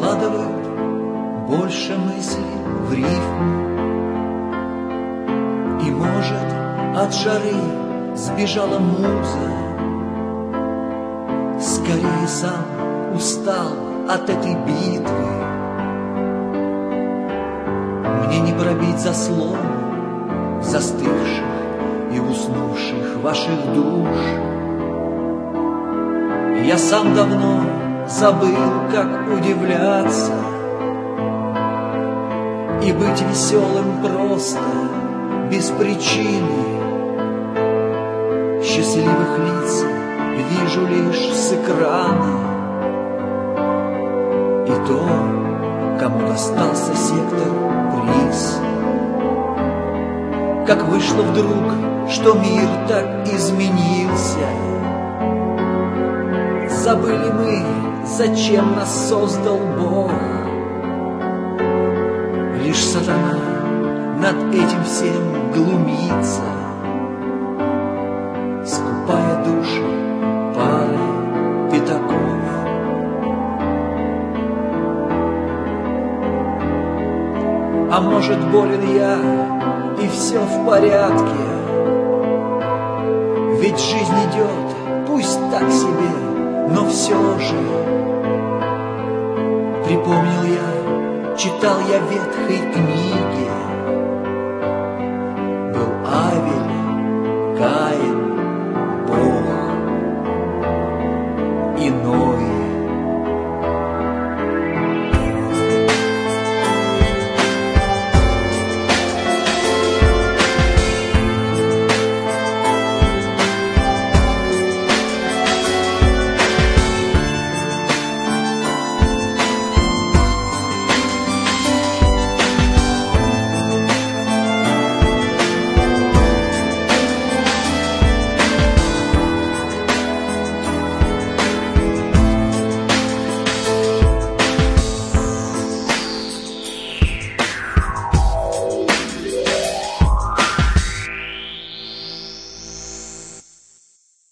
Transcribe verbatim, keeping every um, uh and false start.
складывают больше мыслей в рифму. И, может, от жары сбежала муза, скорее сам устал от этой битвы. Мне не пробить заслон застывших и уснувших ваших душ. Я сам давно забыл, как удивляться и быть веселым просто, без причины. Счастливых лиц вижу лишь с экрана, и то, кому достался сектор приз. Как вышло вдруг, что мир так изменился. Забыли мы, зачем нас создал Бог. Лишь сатана над этим всем глумится, скупая души пары пятаков. А может, болен я, и все в порядке, ведь жизнь идет, пусть так себе, но все же. Припомнил я, читал я в ветхой книге